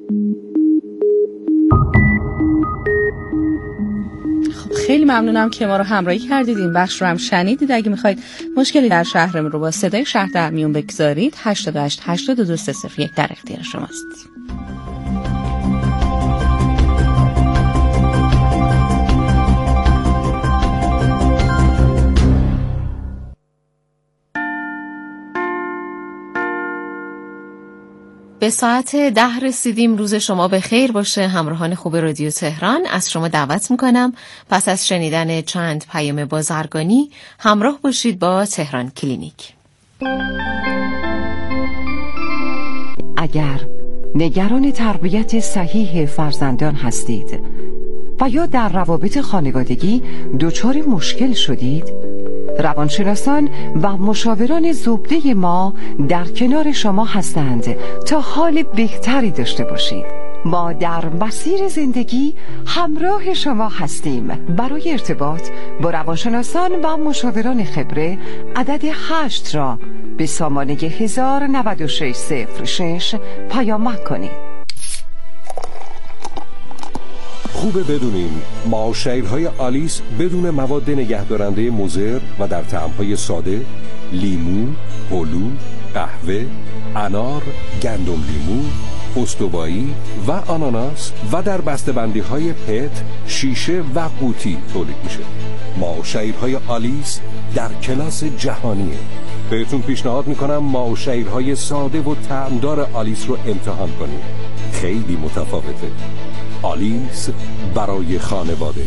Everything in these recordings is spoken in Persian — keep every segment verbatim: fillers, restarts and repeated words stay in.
خیلی ممنونم که ما رو همراهی کردید. این بخش رو هم شنیدید. اگه میخواید مشکلی در شهرمون رو با صدای شهر در میون بگذارید، هشتاد و هشت هشتاد و دو سه صفر یک در اختیار شماست. به ساعت ده رسیدیم. روز شما به خیر باشه. همراهان خوب رادیو تهران، از شما دعوت میکنم پس از شنیدن چند پیام بازرگانی همراه باشید با تهران کلینیک. اگر نگران تربیت صحیح فرزندان هستید و یا در روابط خانوادگی دچار مشکل شدید، روانشناسان و مشاوران زبده ما در کنار شما هستند تا حال بهتری داشته باشید. ما در مسیر زندگی همراه شما هستیم. برای ارتباط با روانشناسان و مشاوران خبره عدد هشت را به سامانه هزار و نود و شش صفر شش پیامک کنید. خوبه بدونیم ماه‌شیرهای آلیس بدون مواد نگهدارنده مضر و در طعم‌های ساده، لیمو، هلو، قهوه، انار، گندم لیمو، استوایی و آناناس و در بسته‌بندی‌های پت، شیشه و قوطی تولید میشه. ماه‌شیرهای آلیس در کلاس جهانیه. بهتون پیشنهاد میکنم ماه‌شیرهای ساده و طعمدار آلیس رو امتحان کنید. خیلی متفاوته. آلیس برای خانواده.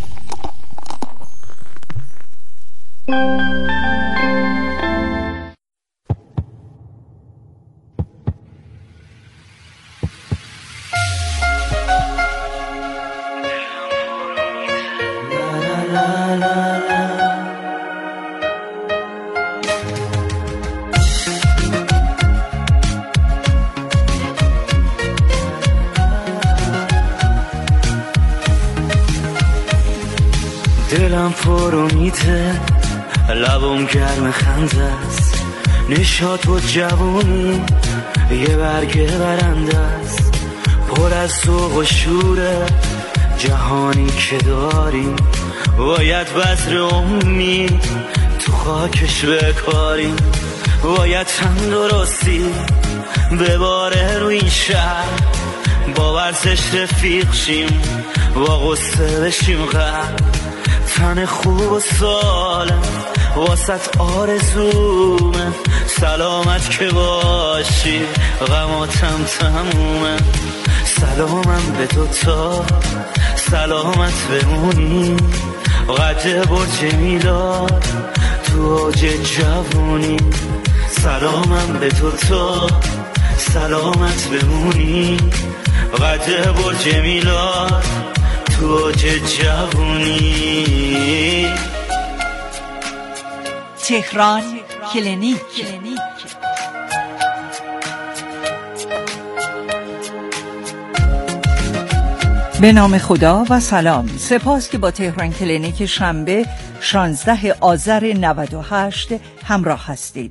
دلم پرو میته، لبم گرم خنده است، نشاط و جوونی یه برگه برنده است، پر از ذوق و شوره جهانی که داریم، باید بذر امید تو خاکش بکاریم، باید تندرستی بباره رو این شهر، با ورزش رفیق شیم، با غصه بشیم غرق، تن خوب و سالم واسط آرزومه، سلامت که باشی غماتم تمومه، سلامم به تو تا سلامت بمونی، قد برج میلاد تو اوج جوونی، سلامم به تو تا سلامت بمونی، قد برج میلاد تو اوج جوونی. تهران کلینیک. به نام خدا و سلام. سپاس که با تهران کلینیک شنبه شانزده آذر نود و هشت همراه هستید.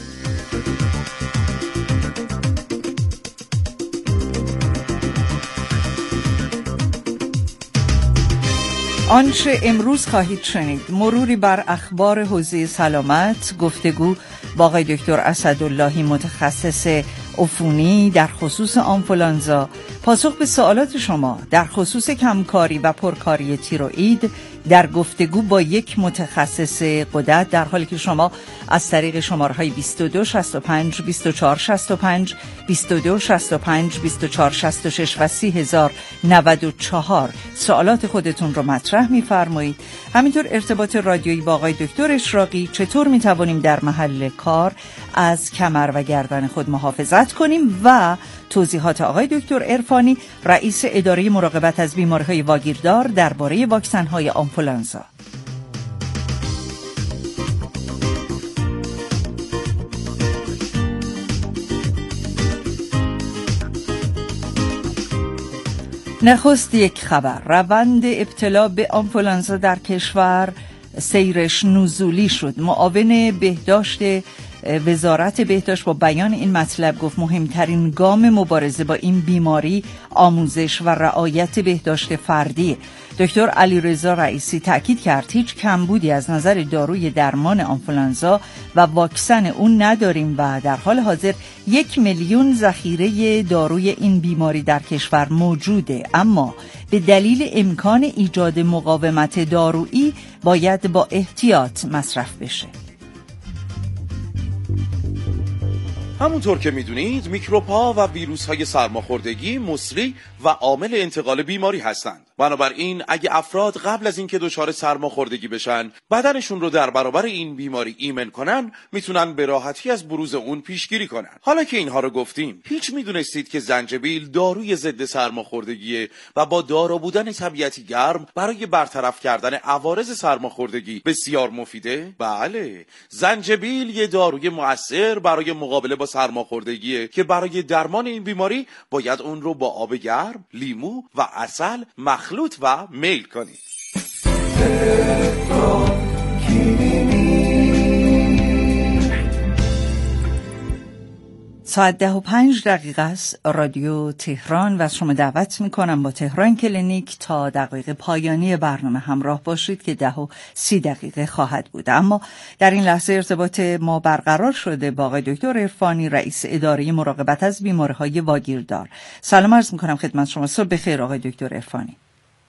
آنچه امروز خواهید شنید: مروری بر اخبار حوزه سلامت، گفتگو با آقای دکتر اسداللهی متخصص عفونی در خصوص آنفولانزا، پاسخ به سوالات شما در خصوص کمکاری و پرکاری تیروئید در گفتگو با یک متخصص غدد، در حالی که شما از طریق شماره‌های بیست و دو شصت و پنج بیست و چهار شصت و پنج بیست و دو شصت و پنج بیست و چهار شصت و شش و سی هزار و نود و چهار سوالات خودتون رو مطرح می‌فرمایید. همینطور ارتباط رادیویی با آقای دکتر اشراقی، چطور می‌توانیم در محل کار از کمر و گردن خود محافظت کنیم، و توضیحات آقای دکتر عرفانی، رئیس اداره مراقبت از بیماری‌های واگیردار درباره واکسن‌های آنفولانزا. نخست یک خبر: روند ابتلا به آنفولانزا در کشور سیرش نزولی شد. معاون بهداشت وزارت بهداشت با بیان این مطلب گفت مهمترین گام مبارزه با این بیماری آموزش و رعایت بهداشت فردی. دکتر علیرضا رئیسی تاکید کرد هیچ کمبودی از نظر داروی درمان آنفولانزا و واکسن اون نداریم و در حال حاضر یک میلیون ذخیره داروی این بیماری در کشور موجوده، اما به دلیل امکان ایجاد مقاومت دارویی باید با احتیاط مصرف بشه. همونطور که میدونید میکروب‌ها و ویروس‌های سرماخوردگی مسری و عامل انتقال بیماری هستند. بنابراین اگه افراد قبل از اینکه دچار سرماخوردگی بشن بدنشون رو در برابر این بیماری ایمن کنن، میتونن به راحتی از بروز اون پیشگیری کنن. حالا که اینها رو گفتیم، هیچ میدونستید که زنجبیل داروی ضد سرماخوردگیه و با دارا بودن طبیعتی گرم برای برطرف کردن عوارض سرماخوردگی بسیار مفیده؟ بله، زنجبیل یه داروی مؤثر برای مقابله با سرماخوردگیه که برای درمان این بیماری باید اون رو با آب گرم، لیمو و عسل مخلوط و میل کنید. ساعت ده و پنج دقیقه است. رادیو تهران و از شما دعوت میکنم با تهران کلینیک تا دقیقه پایانی برنامه همراه باشید که ده و سی دقیقه خواهد بود. اما در این لحظه ارتباط ما برقرار شده با آقای دکتر عرفانی، رئیس اداره مراقبت از بیماری‌های واگیردار. سلام عرض میکنم خدمت شما. صبح بخیر آقای دکتر عرفانی.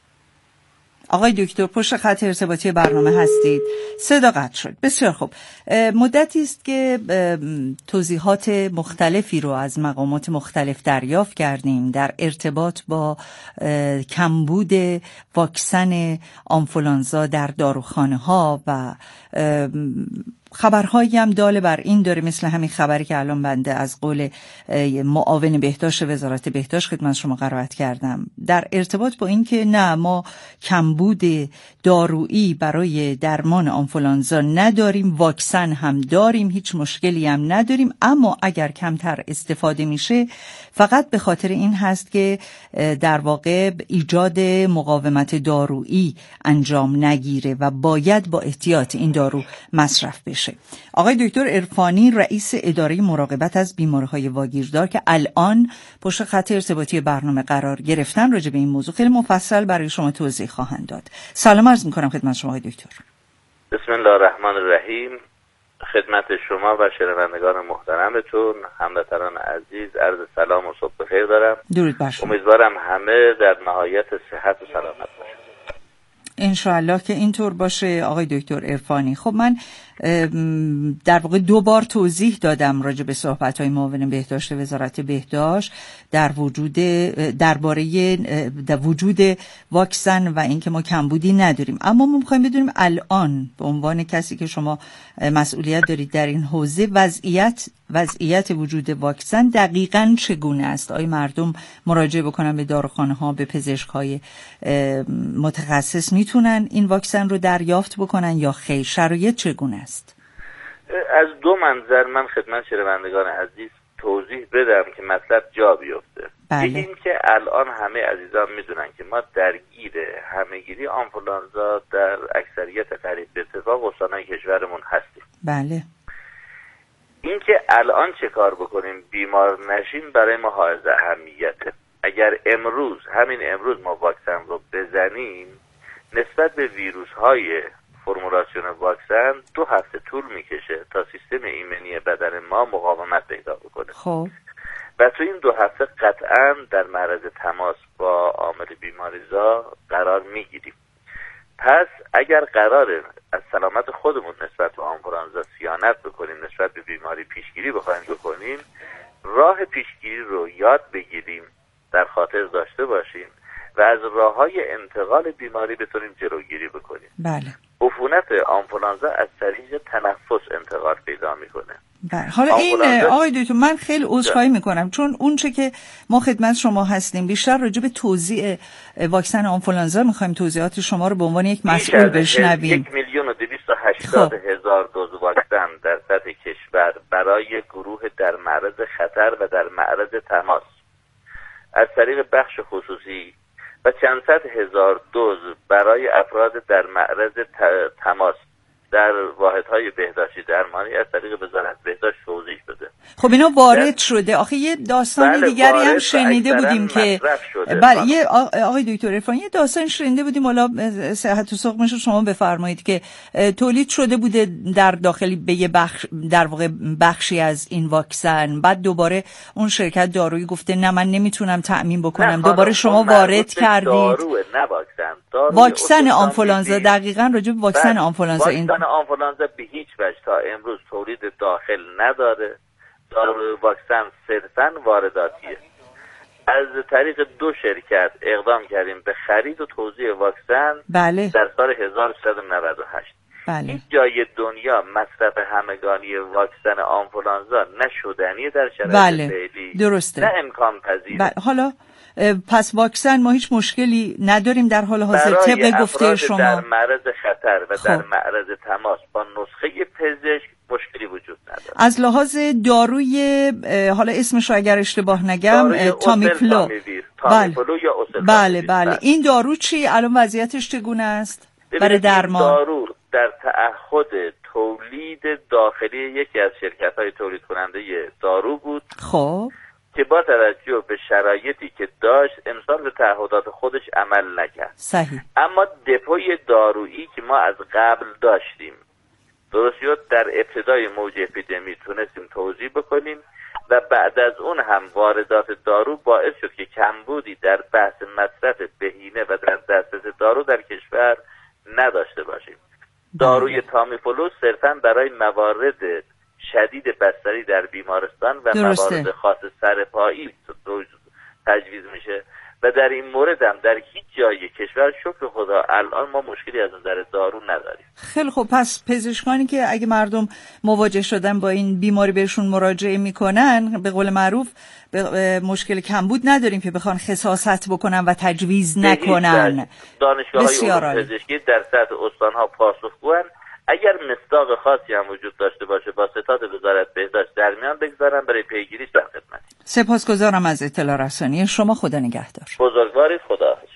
آقای دکتر پشت خط ارتباطی برنامه هستید؟ صدا قطع شد. بسیار خوب. مدتی است که توضیحات مختلفی رو از مقامات مختلف دریافت کردیم در ارتباط با کمبود واکسن آنفولانزا در داروخانه ها و خبرهایی هم داله بر این داره، مثل همین خبری که الان بنده از قول معاون بهداشت وزارت بهداشت خدمت شما قرائت کردم در ارتباط با این که نه، ما کمبود دارویی برای درمان آنفولانزا نداریم، واکسن هم داریم، هیچ مشکلی هم نداریم، اما اگر کمتر استفاده میشه فقط به خاطر این هست که در واقع ایجاد مقاومت دارویی انجام نگیره و باید با احتیاط این دارو مصرف بشه. آقای دکتر عرفانی، رئیس اداره مراقبت از بیماری‌های واگیردار که الان پشت خط ارتباطی برنامه قرار گرفتن، راجع به این موضوع خیلی مفصل برای شما توضیح خواهند داد. سلام عرض می‌کنم خدمت شما آقای دکتر. بسم الله الرحمن الرحیم. خدمت شما و شنوندگان محترمتون، هموطنان عزیز، عرض سلام و صبح بخیر دارم. درود بر شما. امیدوارم همه در نهایت صحت و سلامت باشند. انشاءالله که اینطور باشه آقای دکتر عرفانی. خب من در واقع دو بار توضیح دادم راجع به صحبت‌های معاون بهداشت وزارت بهداشت در وجود درباره در وجود واکسن و اینکه ما کمبودی نداریم، اما ما می‌خوایم بدونیم الان به عنوان کسی که شما مسئولیت دارید در این حوزه وضعیت وضعیت وجود واکسن دقیقاً چگونه است؟ آیا مردم مراجعه بکنن به داروخانه‌ها، به پزشک‌های متخصص میتونن این واکسن رو دریافت بکنن یا خیر؟ شرایط چگونه است؟ از دو منظر من خدمت شنوندگان عزیز توضیح بدم که مطلب جا بیفته. بله. این که الان همه عزیزان میدونن که ما درگیر همهگیری آنفولانزا در اکثریت قریب به اتفاق استانهای کشورمون هستیم. بله. این که الان چه کار بکنیم بیمار نشیم برای ما حائز اهمیته. اگر امروز همین امروز ما واکسن رو بزنیم، نسبت به ویروس های فرمولاسیون واکسن دو هفته طول میکشه تا سیستم ایمنی بدن ما مقاومت پیدا بکنه. خب و تو این دو هفته قطعا در معرض تماس با عامل بیماریزا قرار میگیریم. پس اگر قراره از سلامت خودمون نسبت به آنفولانزا صیانت بکنیم، نسبت به بیماری پیشگیری بخوایم بکنیم، راه پیشگیری رو یاد بگیریم، در خاطر داشته باشیم و از راه‌های انتقال بیماری بتونیم جلوگیری بکنیم. بله. عفونت آنفولانزا از طریق تنفس انتقال پیدا میکنه. بله. حالا این آقای دکتر من خیلی عذرخواهی میکنم، چون اون چه که ما خدمت شما هستیم بیشتر راجع به توزیع واکسن آنفولانزا میخوایم توضیحات شما رو به عنوان یک مسئول بشنویم. یک میلیون و دویست و هشتاد هزار دوز واکسن در سطح کشور برای گروه در معرض خطر و در معرض تماس از طریق بخش خصوصی و چند صد هزار دوز برای افراد در معرض تماس در واحدهای بهداشتی درمانی از طریق وزارت بهداشت توضیح بده. خب اینا وارد شده. آخه یه داستان بله دیگری هم شنیده بودیم که بله یه آقای دکتر عرفان یه داستان شنیده بودیم، حالا صحت و سقمش رو شما بفرمایید، که تولید شده بوده در داخلی به یه بخش در واقع بخشی از این واکسن، بعد دوباره اون شرکت دارویی گفته نه من نمیتونم تامین بکنم، دوباره شما وارد کردید. دارو نه واکسن. واکسن آنفولانزا، دقیقاً راجع به واکسن آنفولانزا. این واکسن آنفولانزا به هیچ وجه تا امروز تولید داخل نداره. دارو واکسن صرفاً وارداتیه. از طریق دو شرکت اقدام کردیم به خرید و توزیع واکسن بله. در سال هزار و سیصد و نود و هشت. بله. هیچ جای دنیا مصرف همگانی واکسن آنفولانزا نشدنی در شرایط بله. فعلی. درسته. نه امکان پذیر. بله. حالا پس واکسن ما هیچ مشکلی نداریم در حال حاضر طبق گفته شما. در معرض خطر و خب. در معرض تماس با نسخه پزشک مشکلی وجود نداره. از لحاظ داروی حالا اسمش رو اگر اشتباه نگم تامیفلو. تامیفلو یا اوسل. بله بله. این دارو چی الان وضعیتش چگونه است برای درمان؟ دارو در تعهد تولید داخلی یکی از شرکت‌های تولید کننده دارو بود. خب که با توجه به شرایطی که داشت امسال به تعهدات خودش عمل نکرد. صحیح. اما دپوی دارویی که ما از قبل داشتیم درست شد در ابتدای موج اپیدمی تونستیم توزیع بکنیم و بعد از اون هم واردات دارو باعث شد که کمبودی در بحث مصرف بهینه و در دسترس دارو در کشور نداشته باشیم. داروی تامیفلو صرفاً برای موارد شدید بستری در بیمارستان و درسته. موارد خاص سرپایی تجویز میشه و در این مورد هم در هیچ جای کشور شکر خدا الان ما مشکلی از نظر دارو نداریم. خیلی خب. پس پزشکانی که اگه مردم مواجه شدن با این بیماری بهشون مراجعه میکنن به قول معروف به مشکل کمبود نداریم که بخوان خساست بکنن و تجویز نکنن. دانشگاه‌های علوم پزشکی در سطح استان‌ها پاسخگوان. اگر مصداق خاصی هم وجود داشته باشه با ستاد وزارت بهداشت در میان بگذارم برای پیگیریش در خدمت. سپاسگزارم از اطلاع رسانی شما. خدا نگهدار. بزرگوارید. خدا حافظ.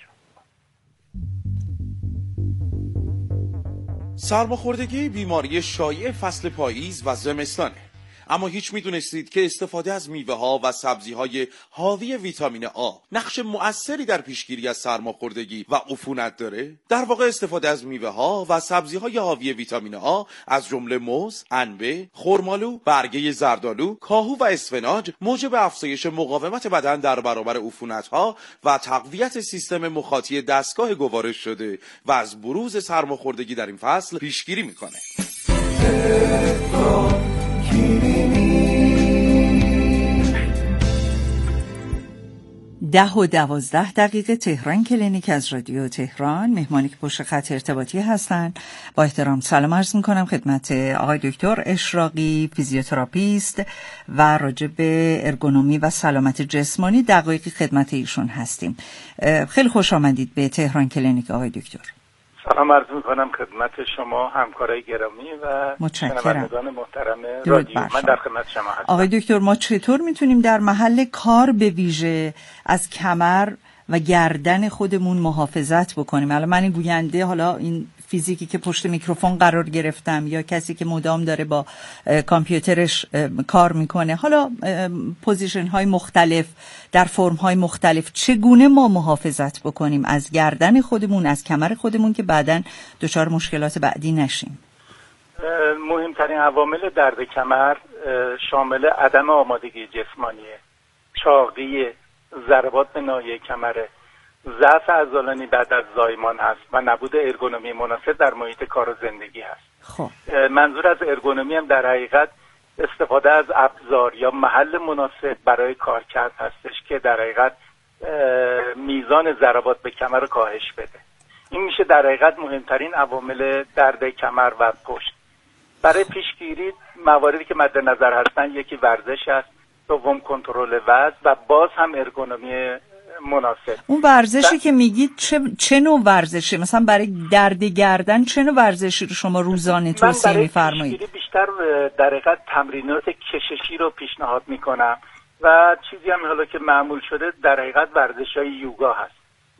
سرماخوردگی بیماری شایع فصل پاییز و زمستانه. اما هیچ میدونستید که استفاده از میوه ها و سبزی های حاوی ویتامین آ نقش مؤثری در پیشگیری از سرماخوردگی و عفونت داره؟ در واقع استفاده از میوه ها و سبزی های حاوی ویتامین آ از جمله موز، انبه، خرمالو، برگه زردالو، کاهو و اسفناج موجب افزایش مقاومت بدن در برابر عفونت ها و تقویت سیستم مخاطی دستگاه گوارش شده و از بروز سرماخوردگی در این فصل پیشگیری میکنه. ده و دوازده دقیقه تهران کلینیک از رادیو تهران. مهمانی که پشت خط ارتباطی هستن با احترام سلام عرض میکنم خدمت آقای دکتر اشراقی، فیزیوتراپیست و راجع به ارگونومی و سلامت جسمانی دقایقی خدمت ایشون هستیم. خیلی خوش آمدید به تهران کلینیک آقای دکتر. سلام عرض میکنم خدمت شما همکارای گرامی و شنوندگان محترم رادیو. من در خدمت شما هستم. آقای دکتر ما چطور میتونیم در محل کار به ویژه از کمر و گردن خودمون محافظت بکنیم؟ الان من این گوینده، حالا این فیزیکی که پشت میکروفون قرار گرفتم یا کسی که مدام داره با کامپیوترش کار میکنه، حالا پوزیشن های مختلف در فرم های مختلف، چگونه ما محافظت بکنیم از گردن خودمون، از کمر خودمون که بعداً دچار مشکلات بعدی نشیم؟ مهمترین عوامل درد کمر شامل عدم آمادگی جسمانیه، چاقی، ضربات به ناحیه کمره، ضعف عضلانی بعد از زایمان هست و نبود ارگونومی مناسب در محیط کار و زندگی هست. خب منظور از ارگونومی هم در حقیقت استفاده از ابزار یا محل مناسب برای کارکرد هستش که در حقیقت میزان ضربات به کمر رو کاهش بده. این میشه در حقیقت مهمترین عوامل درد کمر و پشت. برای پیشگیری مواردی که مد نظر هستن یکی ورزش است، دوم کنترل وزن و باز هم ارگونومی مناسب. اون ورزشی که میگید چه چه نوع ورزشی؟ مثلا برای درد گردن چه نوع ورزشی رو شما روزانه توصیه می‌فرمایید؟ من بیشتر در حقیقت تمرینات کششی رو پیشنهاد میکنم و چیزی هم حالا که معمول شده در حقیقت ورزش‌های یوگا هست.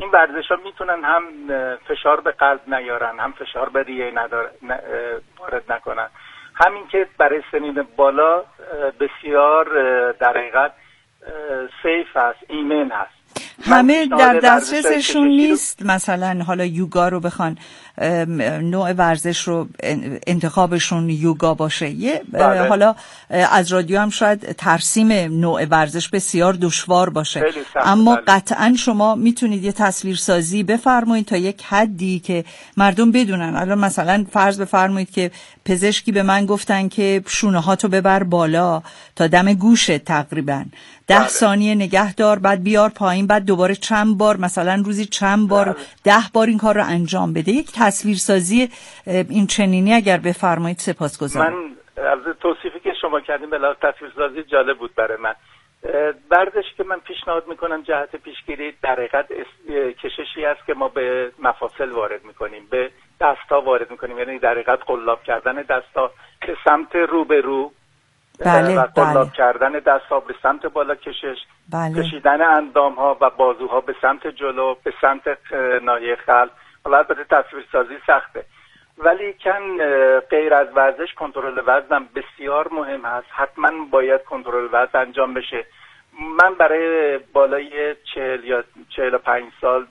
این ورزش ها میتونن هم فشار به قلب نیارن، هم فشار به ریه وارد نکنن، همین که برای سنین بالا بسیار در حقیقت سیف هست، ایمن هست. همه در دسترسشون نیست مثلا حالا یوگا رو بخوان نوع ورزش رو انتخابشون یوگا باشه. یه بله. حالا از رادیو هم شاید ترسیم نوع ورزش بسیار دشوار باشه، اما بله. قطعا شما میتونید یه تصویرسازی بفرمایید تا یک حدی که مردم بدونن. الان مثلا فرض بفرمایید که پزشکی به من گفتن که شونه هاتو ببر بالا تا دم گوشه تقریبا ده بله. ثانیه نگه دار، بعد بیار پایین، بعد دوباره چند بار، مثلا روزی چند بار بله. ده بار این کار رو انجام بده. یک تصویرسازی این چنینی اگر بفرمایید سپاسگزارم. من از توصیفی که شما کردین بلا تصویرسازی جالب بود برای من. ورزشی که من پیشنهاد میکنم جهت پیشگیری در حقیقت کششی است که ما به مفاصل وارد میکنیم، به دستا وارد میکنیم، یعنی در حقیقت قلاب کردن دستا به سمت رو به رو بله، و قلاب بله. کردن دست‌ها به سمت بالا کشش، بله. کشیدن اندام‌ها و بازوها به سمت جلو به سمت ناحیه خلف. حالا البته تصویرسازی سخته، ولی کن غیر از ورزش کنترل وزنم بسیار مهم هست. حتما باید کنترل وزن انجام بشه. من برای بالای چهل یا چهل و پنج سال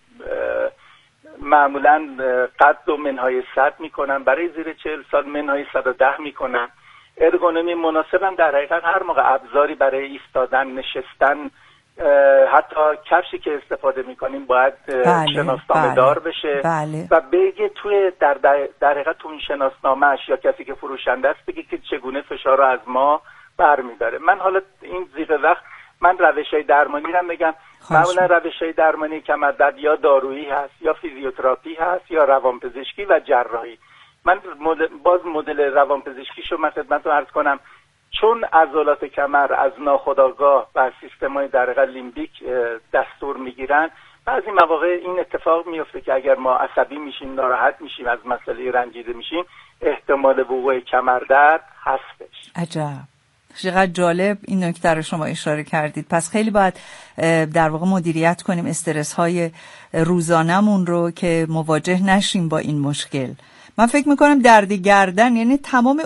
معمولا قد و منهای صد میکنم، برای زیر چهل سال منهای صد و ده میکنم. ارگونومی مناسبم در حقیقت هر موقع ابزاری برای ایستادن، نشستن، حتی کفشی که استفاده میکنیم باید بله، شناسنامه بله، دار بشه بله. و بگه توی در در حقیقت تو این شناسنامه‌اش یا کسی که فروشنده است بگه که چگونه فشار رو از ما برمیداره. من حالا این زیغ وقت من روش‌های درمانی رو بگم. معمولا روش‌های درمانی کمردرد یا دارویی هست یا فیزیوتراپی هست یا روانپزشکی و جراحی. من مدل باز مدل روانپزشکیشو من خدمتتون عرض کنم، چون عضلات کمر از ناخودآگاه و سیستم‌های در حقیقت لیمبیک دستور میگیرن، بعضی مواقع این اتفاق میفته که اگر ما عصبی میشیم، ناراحت میشیم، از مسئله رنجیده میشیم، احتمال وقوع کمردرد هستش. عجب، چقدر جالب این نکته رو شما اشاره کردید. پس خیلی باید در واقع مدیریت کنیم استرس های روزانمون رو که مواجه نشیم با این مشکل. من فکر میکنم درد گردن یعنی تمام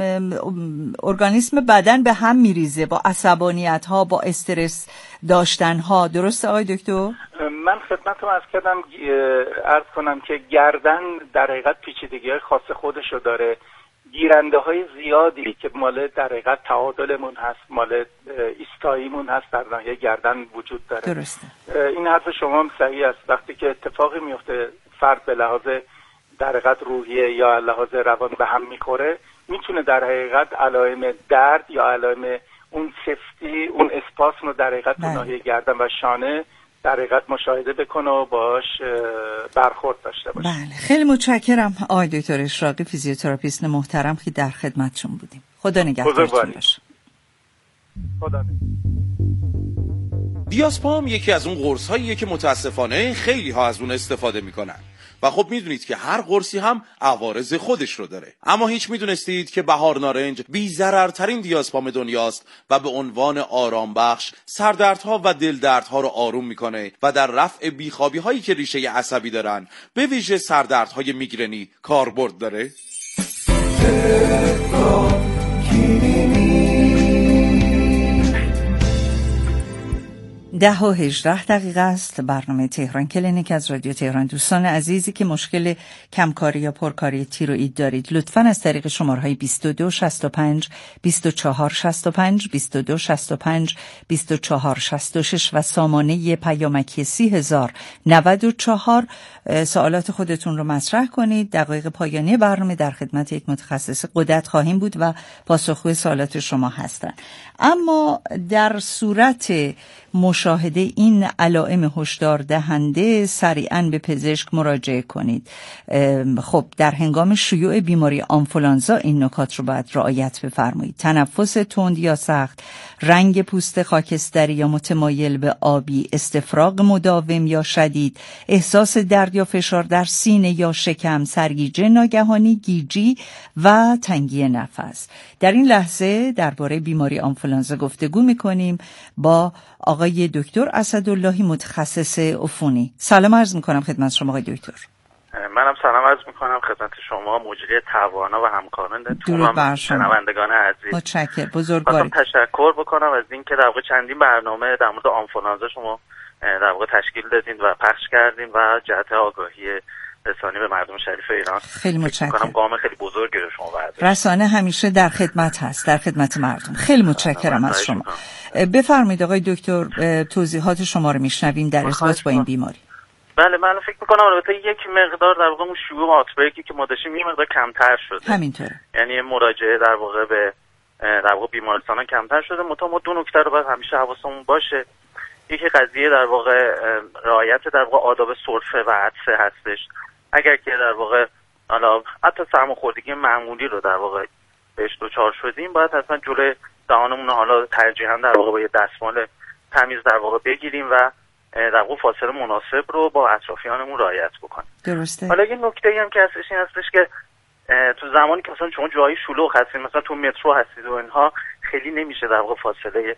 ارگانیسم بدن به هم میریزه با عصبانیت ها، با استرس داشتن ها. درسته آقای دکتر؟ من خدمتتون عرض کردم عرض کنم که گردن در حقیقت پیچیدگی‌های خاص خودشو داره. گیرنده های زیادی که مال در حقیقت تعادلمون هست، مال ایستاییمون هست، در ناحیه گردن وجود داره. درسته. این حرف شما هم صحیح است. وقتی که اتفاقی میفته فرد به لحاظ در حقیقت روحیه یا لحاظ روان به هم میخوره، میتونه در حقیقت علائم درد یا علائم اون سفتی، اون اسپاسم رو در حقیقت تو ناحیه گردن و شانه در حقیقت مشاهده بکنه و باش برخورد داشته باشه. بله، خیلی متشکرم آقای دکتر اشراقی، فیزیوتراپیست محترم که در خدمتشون بودیم. خدا نگهدارتون باشه. خدا دیاسپام یکی از اون قرص‌هاییه که متاسفانه خیلی ها از اون استفاده میکنن و خب میدونید که هر قرصی هم عوارض خودش رو داره. اما هیچ میدونستید که بهار نارنج بی ضررترین دیاسپام دنیاست و به عنوان آرام بخش سردردها و دلدردها رو آروم میکنه و در رفع بیخوابی هایی که ریشه عصبی دارن، به ویژه سردردهای میگرنی کاربرد داره. ده و هجده دقیقه است. برنامه تهران کلینیک از رادیو تهران. دوستان عزیزی که مشکل کمکاری یا پرکاری تیروئید دارید، لطفاً از طریق شماره‌های بیست و دو شصت و پنج بیست و چهار شصت و پنج بیست و دو شصت و پنج بیست و چهار شصت و شش و سامانه پیامکی سی هزار و نود و چهار سوالات خودتون رو مطرح کنید. دقایق پایانی برنامه در خدمت یک متخصص غدد خواهیم بود و پاسخگوی سوالات شما هستن. اما در صورت مشاهده این علائم هشدار دهنده سریعاً به پزشک مراجعه کنید. خب در هنگام شیوع بیماری آنفولانزا این نکات رو باید رعایت بفرمایید. تنفس تند یا سخت، رنگ پوست خاکستری یا متمایل به آبی، استفراغ مداوم یا شدید، احساس درد یا فشار در سینه یا شکم، سرگیجه ناگهانی، گیجی و تنگی نفس. در این لحظه درباره بیماری آنفولانزا آنفولانزا گفتگو میکنیم با آقای دکتر اسداللهی متخصص عفونی. سلام عرض میکنم خدمت شما آقای دکتر. منم سلام عرض میکنم خدمت شما مجری توانا و همکارانتون و شنوندگان عزیز. متشکرم، بزرگوارید. تشکر بکنم از اینکه در واقع چندین برنامه در مورد آنفولانزا شما در واقع تشکیل دادین و پخش کردین و جهت آگاهی رسانی به مردم شریف ایران. خیلی متشکرم. گام خیلی بزرگی رو شما برداشتید. رسانه همیشه در خدمت هست، در خدمت مردم. خیلی متشکرم از شما. بفرمایید آقای دکتر، توضیحات شما رو میشنویم در ارتباط با این بیماری. بله، من فکر میکنم البته یک مقدار در واقع اون شیوع آتبریکی که ما داشتیم یه مقدار کمتر شده. همینطوره. یعنی مراجعه در واقع به در واقع بیمارستان کمتر شده. منتها ما دو نکته رو باید همیشه حواسمون باشه. یکی قضیه در واقع رعایت در واقع آداب سرفه و عطسه هستش. اگر که در واقع حالا حتی سرماخوردگی معمولی رو در واقع بهش دچار شدیم، باید حتما جلوی دهانمون رو حالا ترجیحاً در واقع با یه دستمال تمیز در واقع بگیریم و در واقع فاصله مناسب رو با اطرافیانمون رعایت بکنیم. درسته. حالا یه نکته‌ای هم که هستش این هستش که تو زمانی که مثلا شما جایی شلوغ هستید، مثلا تو مترو هستید و اینها، خیلی نمیشه در واقع فاصله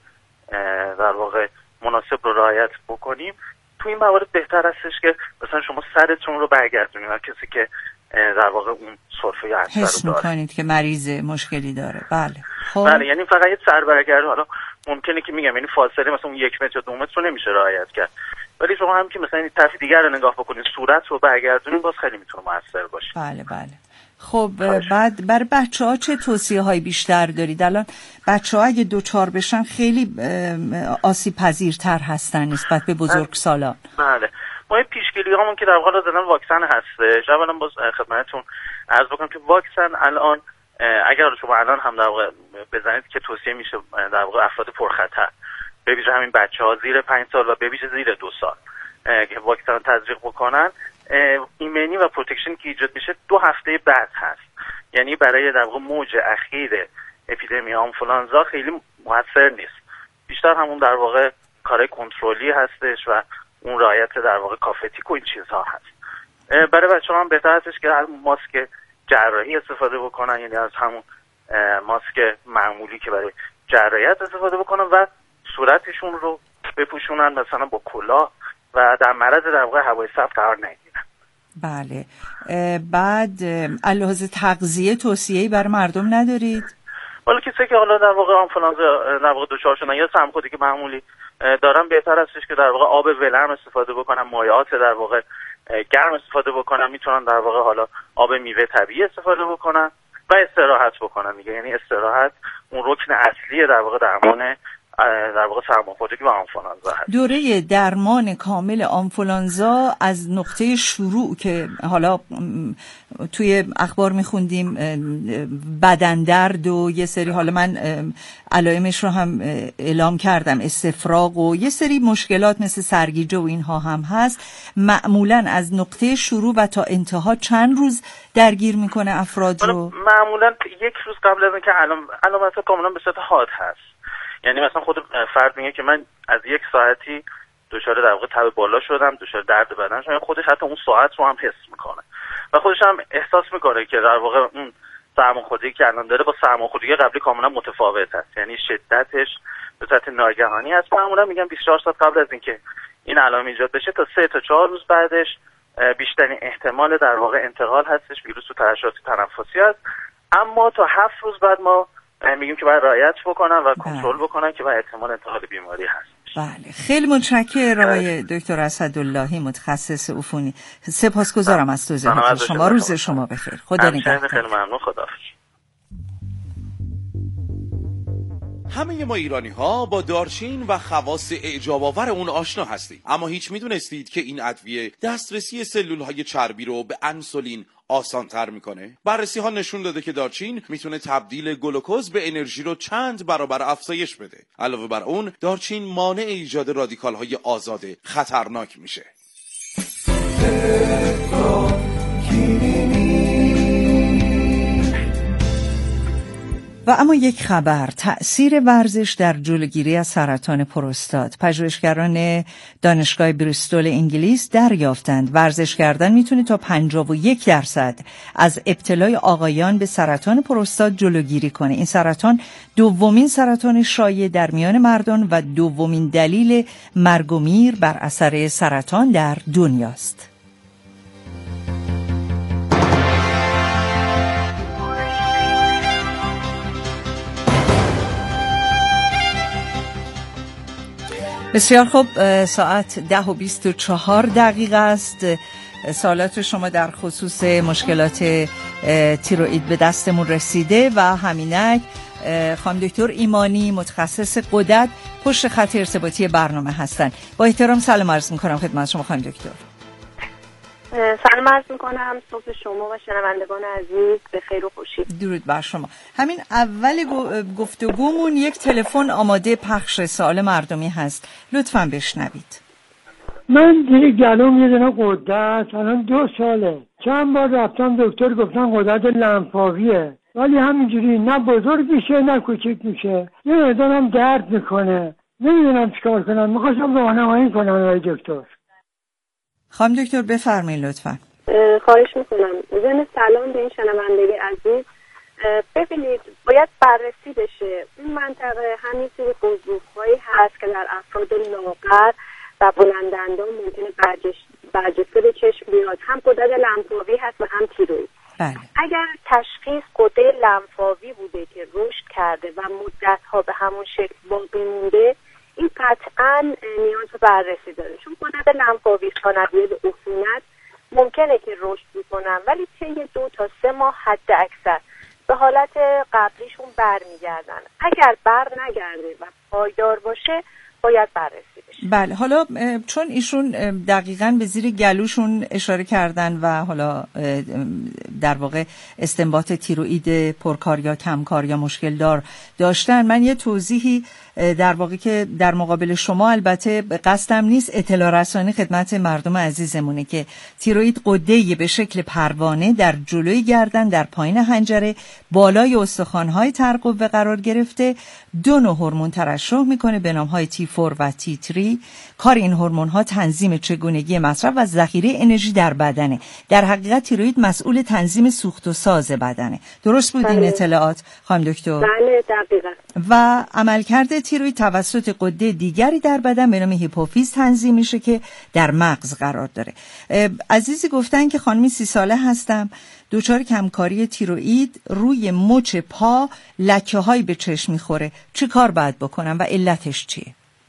در واقع مناسب رو رعایت بکنیم. تو این موارد بهتر هستش که مثلا شما سرتون رو برگردونید هر کسی که در واقع اون سرفه یا عطسه رو حس می‌کنید که مریض مشکلی داره. بله. خب بله، یعنی فقط یه سر برگردون. حالا ممکنه که میگم یعنی فاصله مثلا اون یک متر یا دو متر رو نمیشه رعایت کرد، ولی شما هم که مثلا این طرف دیگر رو نگاه بکنید، صورت رو برگردونید، باز خیلی میتونه موثر باشه. بله بله. خب بعد برای بچه‌ها چه توصیه‌های بیشتر دارید؟ الان بچه‌ها اگه دوچار بشن خیلی آسیب پذیرتر هستن نسبت به بزرگسالان. بله. ما این پیشگیری‌هامون که در واقع دادن واکسن هسته. اولا باز خدمتتون عرض بکنم که واکسن الان اگر شما الان هم در واقع بزنید که توصیه میشه در واقع افراد پرخطر، به ویژه همین بچه‌ها زیر پنج سال و به ویژه زیر دو سال که واکسن تزریق بکنن، ایمنی و پروتکشن که ایجاد میشه دو هفته بعد هست. یعنی برای در واقع موج اخیر اپیدمی آنفولانزا خیلی موثر نیست، بیشتر همون در واقع کارهای کنترلی هستش و اون رعایت در واقع کافتیک و این چیزها هست. برای بچه‌ها هم بهتر هستش که هر ماسک جراحی استفاده بکنن، یعنی از همون ماسک معمولی که برای جراحیت استفاده بکنن و صورتشون رو بپوشونن مثلا با کلاه و در معرض در واقع هوای صاف قرار نگیرن. بله. بعد علاوه تغذیه توصیه‌ای برای مردم ندارید؟ حالا کسی که حالا در واقع آنفولانزا در واقع دچار شدن یا سرماخوردگی معمولی دارن، بهتر هستش که در واقع آب ولرم استفاده بکنن، مایعات در واقع گرم استفاده بکنن، میتونن در واقع حالا آب میوه طبیعی استفاده بکنن و استراحت بکنن دیگه. یعنی استراحت اون رکن اصلی در واقع درمان در واقع سرماخوردگی و آنفولانزا هست. دوره درمان کامل آنفولانزا از نقطه شروع که حالا توی اخبار میخوندیم بدن درد و یه سری، حالا من علائمش رو هم اعلام کردم، استفراغ و یه سری مشکلات مثل سرگیجه و اینها هم هست، معمولا از نقطه شروع و تا انتها چند روز درگیر میکنه افراد رو؟ معمولا یک روز قبل از اینکه علامت کاملا به صورت حاد هست. یعنی مثلا خود فرد میگه که من از یک ساعتی دچار در واقع تب بالا شدم، دچار درد بدن شدم، خودش حتی اون ساعت رو هم حس میکنه و خودش هم احساس میکنه که در واقع اون سرماخوردگی که الان داره با سرماخوردگی قبلی کاملا متفاوت است. یعنی شدتش به صورت ناگهانی است. معمولا میگم بیست و چهار ساعت قبل از اینکه این علائم ایجاد بشه تا سه تا چهار روز بعدش بیشترین احتمال در واقع انتقال هستش، ویروس و ترشحات تنفسی است. اما تا هفت روز بعد ما میگیم که باید رعایت بکنن و کنترل بکنن که باید احتمال انتقال بیماری هست. بله، خیلی متشکرم آقای دکتر اسداللهی متخصص عفونی. سپاسگزارم از توضیحات شما. روز شما بخیر. خدا نگهدار. خیلی ممنون. خداحافظ. همه ما ایرانی ها با دارچین و خواص اعجاب آور اون آشنا هستیم، اما هیچ میدونستید که این ادویه دسترسی سلول های چربی رو به انسولین آسان تر میکنه؟ بررسی ها نشون داده که دارچین میتونه تبدیل گلوکوز به انرژی رو چند برابر افزایش بده. علاوه بر اون، دارچین مانع ایجاد رادیکال های آزاده خطرناک میشه. و اما یک خبر، تأثیر ورزش در جلوگیری از سرطان پروستات. پژوهشگران دانشگاه بریستول انگلیس دریافتند ورزش کردن میتونه تا پنجاه و یک درصد از ابتلای آقایان به سرطان پروستات جلوگیری کنه. این سرطان دومین سرطان شایع در میان مردان و دومین دلیل مرگ و میر بر اثر سرطان در دنیاست. بسیار خوب، ساعت ده و بیست و چهار دقیقه است. سوالات شما در خصوص مشکلات تیروئید به دستمون رسیده و همینک خانم دکتر ایمانی متخصص غدد پشت خط ارتباطی برنامه هستن. با احترام سلام عرض می‌کنم خدمت شما خانم دکتر. سلام عرض می‌کنم صبح شما و شنوندگان عزیز به خیر و خوشی. درود بر شما. همین اول گفتگومون یک تلفن آماده پخش سوال مردمی هست، لطفاً بشنوید. من دیگه گلوم یه دونه غده است، الان دو ساله. چند بار رفتم دکتر گفتن غدد لنفاویه، ولی همینجوری نه بزرگ میشه نه کوچیک میشه، یه مقدارم درد میکنه، نمیدونم چیکار کنم. میخواستم راهنمایی کنم آقای دکتر. خانم دکتر بفرمایید لطفا. خواهش میکنم. ضمن سلام به این شنونده عزیز. ببینید باید بررسی بشه این منطقه همین سری قضوف‌هایی هست که در افراد لاغر و بلندندان ممکنه برجسته به چشم بیاد، هم غدد لنفاوی هست و هم تیروئید. بله. اگر تشخیص غده لنفاوی بوده که رشد کرده و مدت‌ها به همون شکل باقی مونده، این قطعاً نیاز به بررسی داره، چون غدد لنفاوی ثانویه به عفونت ممکنه که رشد بکنن ولی طی دو تا سه ماه حد اکثر به حالت قبلیشون برمیگردن. اگر بر نگرده و پایدار باشه باید بررسی بشه. بله، حالا چون ایشون دقیقاً به زیر گلوشون اشاره کردن و حالا در واقع استنباط تیروئید پرکار یا کمکار یا مشکل دار داشتن، من یه توضیحی در واقع که در مقابل شما البته قصدم نیست اطلاع رسانی خدمت مردم عزیزمونه که تیروئید غده‌ای به شکل پروانه در جلوی گردن در پایین حنجره بالای استخوان‌های ترقوه قرار گرفته، دو نوع هورمون ترشح میکنه به نام‌های تی فور و تی تری. کار این هورمون‌ها تنظیم چگونگی مصرف و ذخیره انرژی در بدنه. در حقیقت تیروئید مسئول تنظیم سوخت و ساز بدنه. درست بود این اطلاعات خانم دکتر؟ بله دقیقاً. و عملکرد تیروئید توسط غده دیگری در بدن به نام هیپوفیز تنظیم میشه که در مغز قرار داره. عزیزی گفتن که خانمی سی ساله هستم، دچار کمکاری تیروئید، روی مچ پا لکه هایی به چشم میخوره، چه کار باید بکنم و علتش چیه؟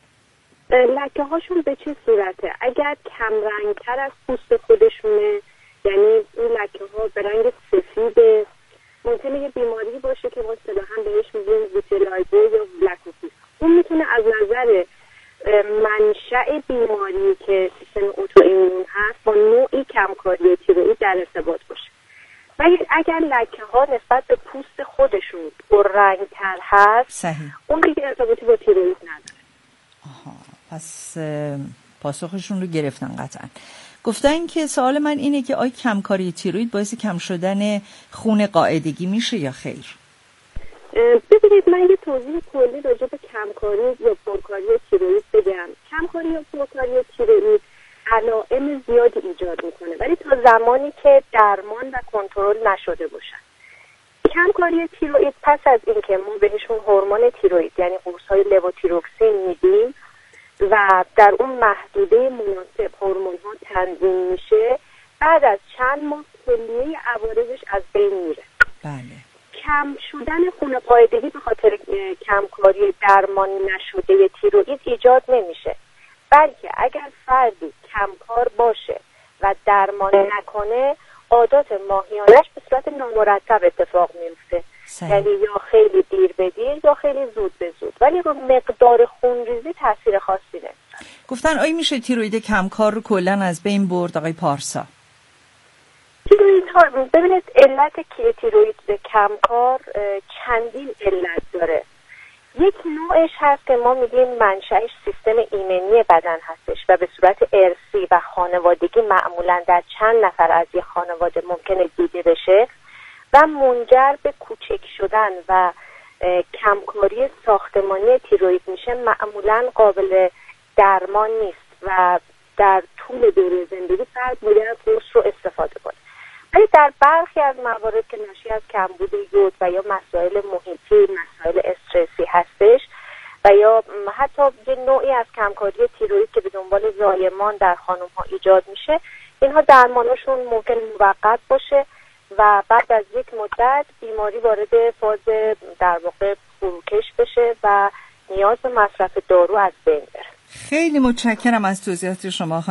لکه هاشون به چه صورته؟ اگر کم رنگتر از پوست خودشونه، یعنی این لکه ها به رنگ سفیده، ممکنه یه بیماری باشه که ما اصطلاحاً بهش میگیم ویتیلایگو یا بلکوفیس. اون میتونه از نظر منشأ بیماری که سیستم اتوایمون هست با نوعی کمکاری تیروئید در ارتباط باشه. ولی اگر لکه ها نسبت به پوست خودشون پررنگ‌تر هست، صحیح، اون دیگه ارتباطی با تیروئید نداره. آها، پس پاسخشون رو گرفتن قطعاً. گفتن که سوال من اینه که آیا کمکاری تیروئید باعث کم شدن خون قاعدگی میشه یا خیر؟ ببینید من یه توضیح کلی راجع به کمکاری یا پرکاری تیروئید بگم. کمکاری یا پرکاری تیروئید علائم زیادی ایجاد میکنه ولی تا زمانی که درمان و کنترل نشده باشن. کمکاری تیروئید پس از اینکه ما بهشون هورمون تیروئید یعنی قرص‌های لووتیروکسین میدیم و در اون محدوده مناسب هورمون ها تنظیم میشه، بعد از چند ماه کلیه عوارضش از بین میره. بله. کم شدن خون قاعدگی به خاطر کمکاری درمان نشده تیروئید ایجاد نمیشه، بلکه اگر فردی کمکار باشه و درمان نکنه عادات ماهیانش به صورت نامرتب اتفاق میفته، یعنی یا خیلی دیر به دیر یا خیلی زود به زود، ولی رو مقدار خونریزی تاثیر خاصی نمیذاره. گفتن آیا میشه تیروئید کمکار رو کلا از بین برد آقای پارسا؟ تیروئید ها ببینید علت تیروئید کمکار چندین علت داره. یک نوعش هست که ما میگیم منشأش سیستم ایمنی بدن هستش و به صورت ارثی و خانوادگی معمولا در چند نفر از یک خانواده ممکنه دیده بشه و منجر به کوچک شدن و کمکاری ساختمانی تیروئید میشه معمولا قابل درمان نیست و در طول دوره زندگی فرد باید قرص رو استفاده کنه. ولی در برخی از موارد که ناشی از کمبود یود و یا مسائل محیطی، مسائل استرسی هستش و یا حتی یه نوعی از کمکاری تیروئید که به دنبال زایمان در خانم‌ها ایجاد میشه، اینها درمانشون ممکن موقت باشه و بعد از یک مدت بیماری وارد فاز در واقع فروکش بشه و نیاز به مصرف دارو از بین بره. خیلی متشکرم از توضیحات شما.